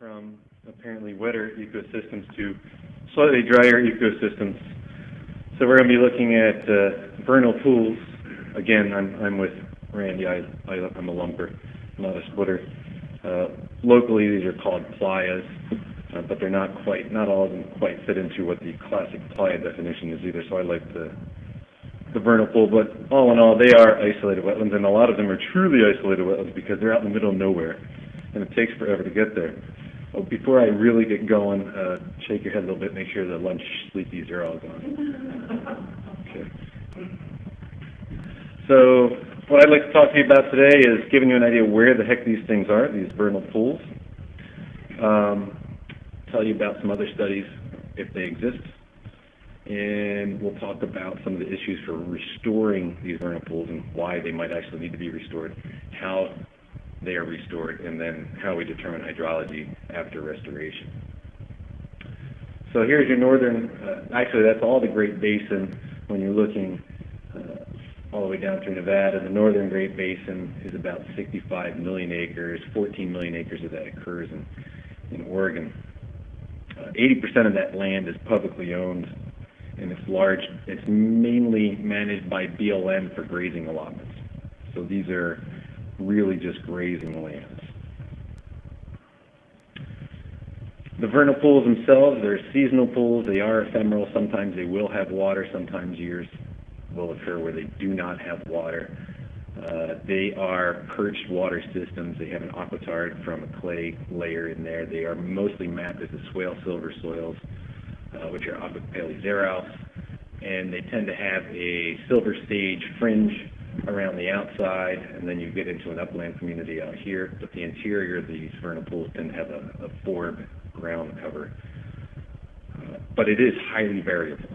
from apparently wetter ecosystems to slightly drier ecosystems. So we're going to be looking at vernal pools. Again, I'm with Randy. I'm a lumper, not a splitter. Locally, these are called playas, but they're not all of them quite fit into what the classic playa definition is either. So I like the vernal pool, but all in all, they are isolated wetlands, and a lot of them are truly isolated wetlands because they're out in the middle of nowhere, and it takes forever to get there. Oh, before I really get going, shake your head a little bit, make sure the lunch sleepies are all gone. Okay. So what I'd like to talk to you about today is giving you an idea where the heck these things are, these vernal pools. Tell you about some other studies, if they exist. And we'll talk about some of the issues for restoring these vernal pools and why they might actually need to be restored, how they are restored, and then how we determine hydrology after restoration. So here's your northern, actually that's all the Great Basin when you're looking all the way down through Nevada. The northern Great Basin is about 65 million acres, 14 million acres of that occurs in Oregon. 80% of that land is publicly owned, and it's mainly managed by BLM for grazing allotments. So these are really just grazing lands. The vernal pools themselves, they're seasonal pools. They are ephemeral. Sometimes they will have water. Sometimes years will occur where they do not have water. They are perched water systems. They have an aquitard from a clay layer in there. They are mostly mapped as the swale silver soils, which are Aquipale-Xeros, and they tend to have a silver sage fringe around the outside, and then you get into an upland community out here. But the interior of these vernal pools tend to have a forb ground cover. But it is highly variable.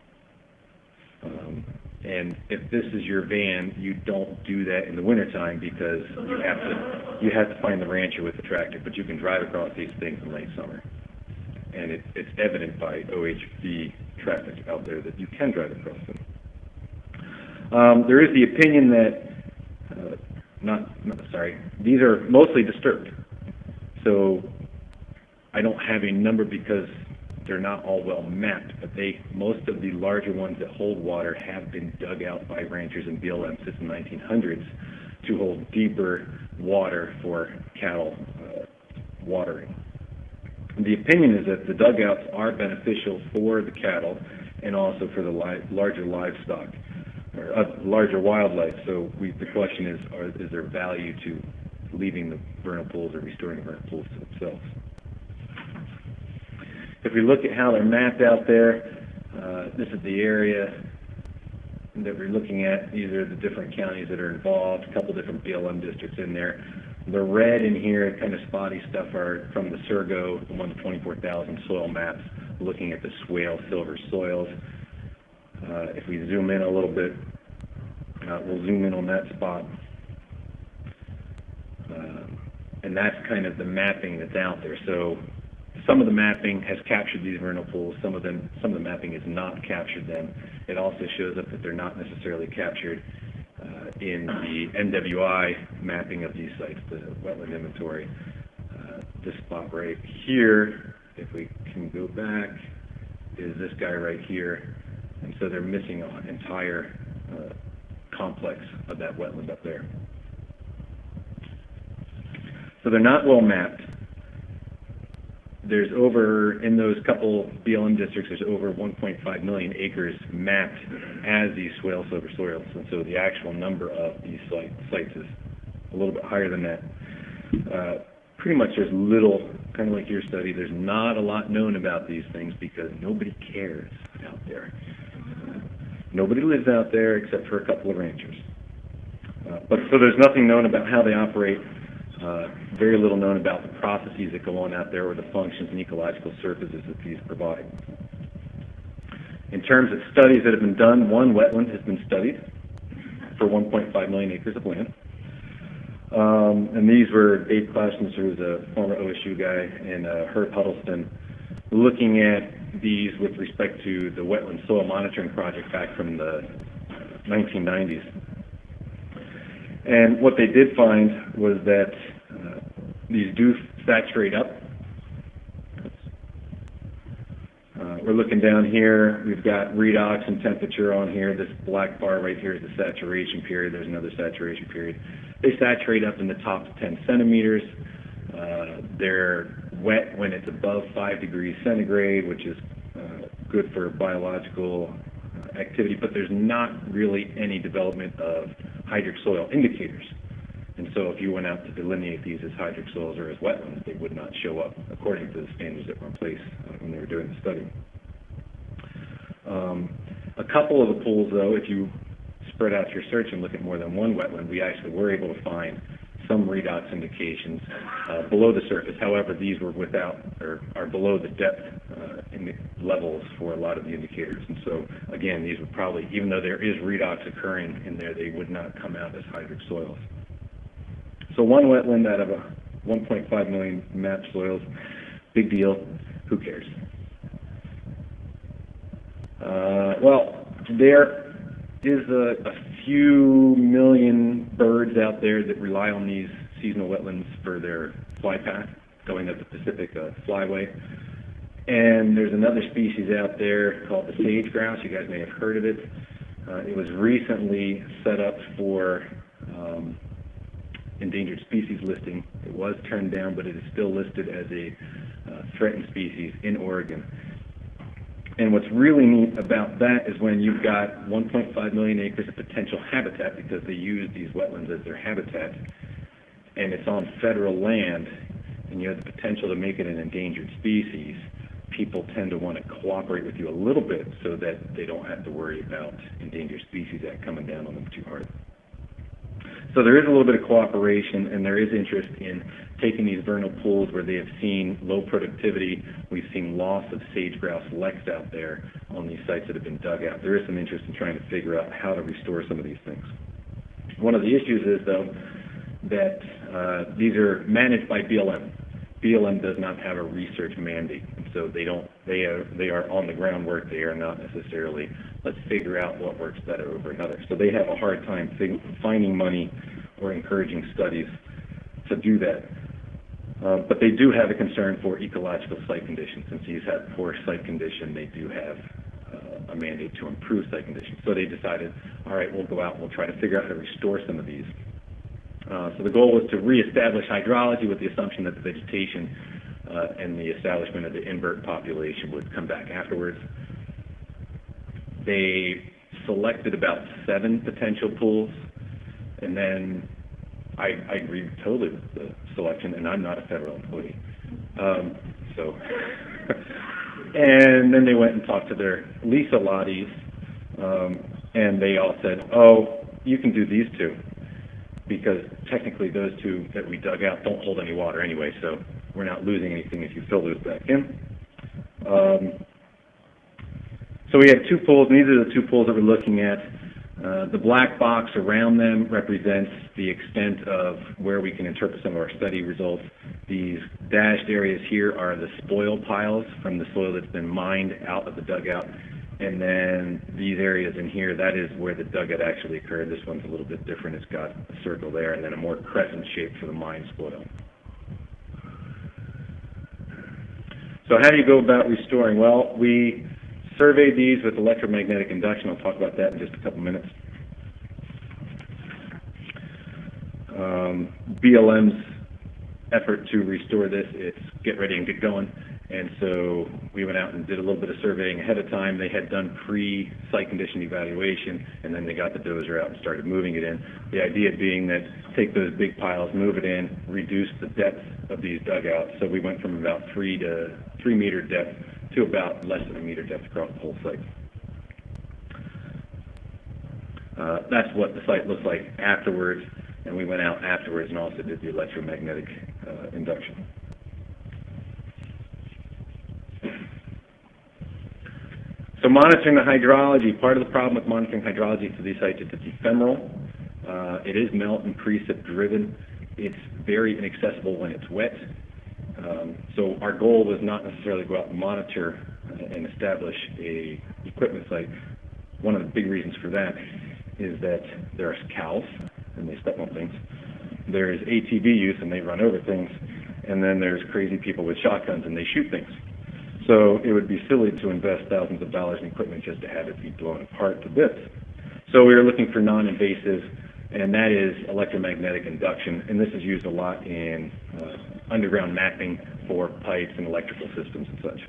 And if this is your van, you don't do that in the wintertime because you have to find the rancher with the tractor, but you can drive across these things in late summer. And it's evident by OHV traffic out there that you can drive across them. There is the opinion that, these are mostly disturbed. So I don't have a number because they're not all well mapped, but most of the larger ones that hold water have been dug out by ranchers and BLM since the 1900s to hold deeper water for cattle watering. The opinion is that the dugouts are beneficial for the cattle and also for the larger livestock, or larger wildlife. So the question is there value to leaving the vernal pools or restoring the vernal pools to themselves? If we look at how they're mapped out there, this is the area that we're looking at. These are the different counties that are involved, a couple different BLM districts in there. The red in here, kind of spotty stuff, are from the Surgo, the 124,000 soil maps, looking at the swale silver soils. If we zoom in a little bit, we'll zoom in on that spot. And that's kind of the mapping that's out there. So some of the mapping has captured these vernal pools. Some of the mapping has not captured them. It also shows up that they're not necessarily captured in the NWI mapping of these sites, the wetland inventory. This spot right here, if we can go back, is this guy right here. And so they're missing an entire complex of that wetland up there. So they're not well mapped. There's in those couple BLM districts, there's over 1.5 million acres mapped as these swale silver soils. And so the actual number of these sites is a little bit higher than that. Pretty much there's little, kind of like your study, there's not a lot known about these things because nobody cares out there. Nobody lives out there except for a couple of ranchers. But so there's nothing known about how they operate. Very little known about the processes that go on out there or the functions and ecological services that these provide. In terms of studies that have been done, one wetland has been studied for 1.5 million acres of land. And these were Dave Clashton, who was a former OSU guy, and Herb Huddleston, looking at these with respect to the Wetland Soil Monitoring Project back from the 1990s. And what they did find was that these do saturate up we're looking down here, we've got redox and temperature on here. This black bar right here is the saturation period. There's another saturation period. They saturate up in the top 10 centimeters. They're wet when it's above 5 degrees centigrade, which is good for biological activity, but there's not really any development of hydric soil indicators. And so if you went out to delineate these as hydric soils or as wetlands, they would not show up according to the standards that were in place when they were doing the study. A couple of the pools, though, if you spread out your search and look at more than one wetland, we actually were able to find some redox indications below the surface. However, these were without or are below the depth in the levels for a lot of the indicators. And so, again, these would probably, even though there is redox occurring in there, they would not come out as hydric soils. So one wetland out of a 1.5 million mapped soils, big deal. Who cares? Well, there is a few million birds out there that rely on these seasonal wetlands for their fly path, going up the Pacific Flyway. And there's another species out there called the sage grouse. You guys may have heard of it. It was recently set up for endangered species listing. It was turned down, but it is still listed as a threatened species in Oregon. And what's really neat about that is when you've got 1.5 million acres of potential habitat, because they use these wetlands as their habitat, and it's on federal land, and you have the potential to make it an endangered species, people tend to want to cooperate with you a little bit so that they don't have to worry about Endangered Species Act coming down on them too hard. So there is a little bit of cooperation, and there is interest in taking these vernal pools where they have seen low productivity. We've seen loss of sage grouse leks out there on these sites that have been dug out. There is some interest in trying to figure out how to restore some of these things. One of the issues is, though, that these are managed by BLM. BLM does not have a research mandate, and so they are on the ground work. They are not necessarily, let's figure out what works better over another. So they have a hard time finding money or encouraging studies to do that. But they do have a concern for ecological site conditions. Since these have poor site condition, they do have a mandate to improve site conditions. So they decided, all right, we'll go out and we'll try to figure out how to restore some of these. So the goal was to reestablish hydrology with the assumption that the vegetation and the establishment of the invert population would come back afterwards. They selected about 7 potential pools, and then I agree totally with the selection, and I'm not a federal employee. And then they went and talked to their lease allottees, and they all said, oh, you can do these 2. Because technically those 2 that we dug out don't hold any water anyway, so we're not losing anything if you fill those back in. So we have 2 pools, and these are the 2 pools that we're looking at. The black box around them represents the extent of where we can interpret some of our study results. These dashed areas here are the spoil piles from the soil that's been mined out of the dugout. And then these areas in here, that is where the dugout actually occurred. This one's a little bit different. It's got a circle there and then a more crescent shape for the mine spoil. So how do you go about restoring? Well, we surveyed these with electromagnetic induction. I'll talk about that in just a couple minutes. BLM's effort to restore this, it's get ready and get going. And so we went out and did a little bit of surveying ahead of time. They had done pre-site condition evaluation, and then they got the dozer out and started moving it in. The idea being that take those big piles, move it in, reduce the depth of these dugouts. So we went from about 3 meter depth to about less than a meter depth across the whole site. That's what the site looks like afterwards, and we went out afterwards and also did the electromagnetic induction. So monitoring the hydrology, part of the problem with monitoring hydrology for these sites is it's ephemeral. It is melt and precip driven. It's very inaccessible when it's wet. So our goal was not necessarily to go out and monitor and establish a equipment site. One of the big reasons for that is that there's cows and they step on things. There's ATV use and they run over things. And then there's crazy people with shotguns and they shoot things. So it would be silly to invest thousands of dollars in equipment just to have it be blown apart to bits. So we were looking for non-invasive, and that is electromagnetic induction, and this is used a lot in underground mapping for pipes and electrical systems and such.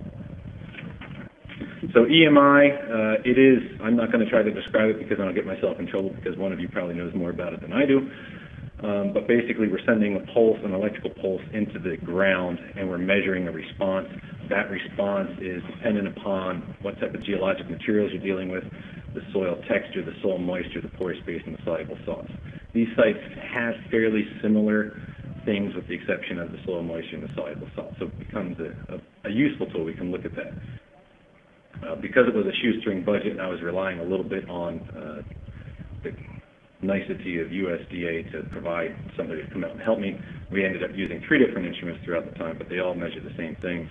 So EMI, it is, I'm not going to try to describe it because I'll get myself in trouble because one of you probably knows more about it than I do. But basically we're sending a pulse, an electrical pulse, into the ground, and we're measuring a response. That response is dependent upon what type of geologic materials you're dealing with, the soil texture, the soil moisture, the pore space, and the soluble salts. These sites have fairly similar things with the exception of the soil moisture and the soluble salt. So it becomes a useful tool. We can look at that. Because it was a shoestring budget and I was relying a little bit on the nicety of USDA to provide somebody to come out and help me, we ended up using 3 different instruments throughout the time, but they all measure the same things.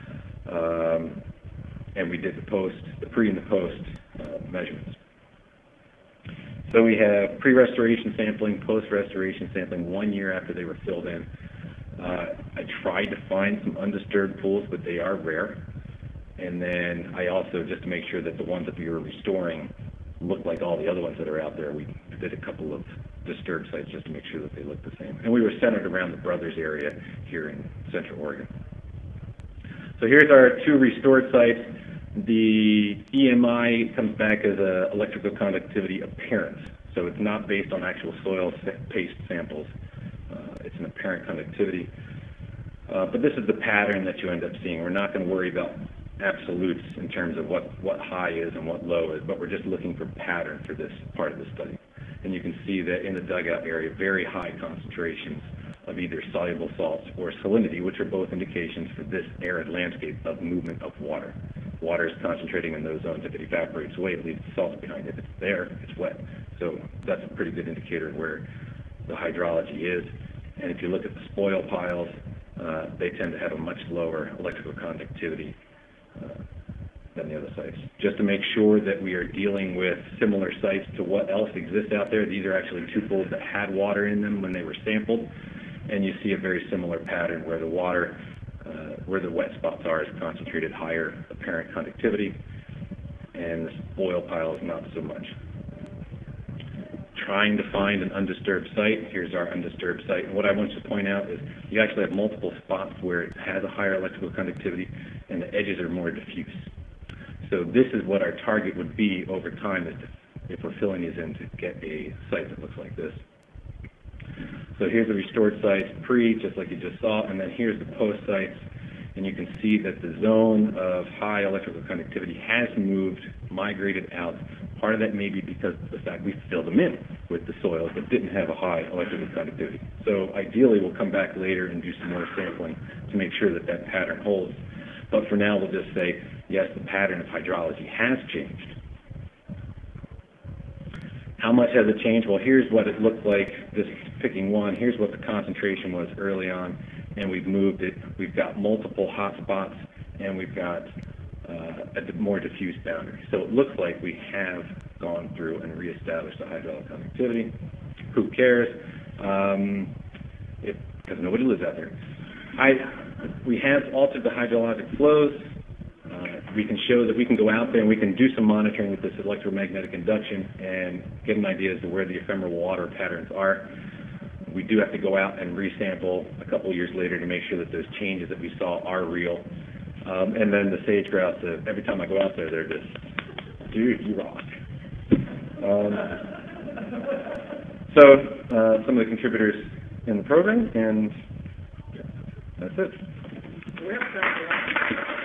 And we did the pre and the post measurements. So we have pre-restoration sampling, post-restoration sampling 1 year after they were filled in. I tried to find some undisturbed pools, but they are rare. And then I also, just to make sure that the ones that we were restoring looked like all the other ones that are out there, we did a couple of disturbed sites just to make sure that they looked the same. And we were centered around the Brothers area here in Central Oregon. So here's our 2 restored sites. The EMI comes back as an electrical conductivity appearance. So it's not based on actual soil paste samples. It's an apparent conductivity. But this is the pattern that you end up seeing. We're not going to worry about absolutes in terms of what high is and what low is, but we're just looking for pattern for this part of the study. And you can see that in the dugout area, very high concentrations of either soluble salts or salinity, which are both indications for this arid landscape of movement of water. Water is concentrating in those zones. If it evaporates away, it leaves the salts behind. If it's there, it's wet. So that's a pretty good indicator of where the hydrology is. And if you look at the spoil piles, they tend to have a much lower electrical conductivity than the other sites. Just to make sure that we are dealing with similar sites to what else exists out there, these are actually 2 pools that had water in them when they were sampled, and you see a very similar pattern where the water, where the wet spots are, is concentrated higher apparent conductivity, and the spoil pile is not so much. Trying to find an undisturbed site. Here's our undisturbed site. And what I want to point out is you actually have multiple spots where it has a higher electrical conductivity and the edges are more diffuse. So this is what our target would be over time if we're filling these in to get a site that looks like this. So here's the restored sites pre, just like you just saw, and then here's the post sites. And you can see that the zone of high electrical conductivity has moved, migrated out. Part of that may be because of the fact we filled them in with the soils that didn't have a high electrical conductivity. So ideally, we'll come back later and do some more sampling to make sure that that pattern holds. But for now, we'll just say, yes, the pattern of hydrology has changed. How much has it changed? Well, here's what it looked like, just picking one. Here's what the concentration was early on, and we've moved it. We've got multiple hot spots, and we've got a more diffuse boundary. So it looks like we have gone through and reestablished the hydraulic conductivity. Who cares? Because nobody lives out there. We have altered the hydrologic flows. We can show that we can go out there and we can do some monitoring with this electromagnetic induction and get an idea as to where the ephemeral water patterns are. We do have to go out and resample a couple of years later to make sure that those changes that we saw are real. And then the sage grouse, every time I go out there, they're just, dude, you rock. So some of the contributors in the program, and that's it.